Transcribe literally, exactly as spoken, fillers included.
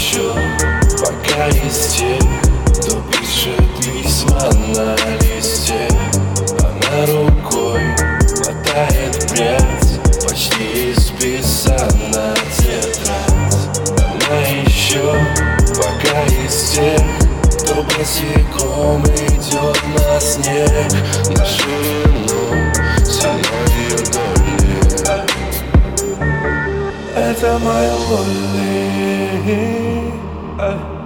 еще пока есть те, кто пишет письма на листе. Она рукой мотает прядь, почти исписана тетрадь. Она еще пока есть те, кто босиком идет на снег. Нашу вину ценой ее доли. Это моя воля.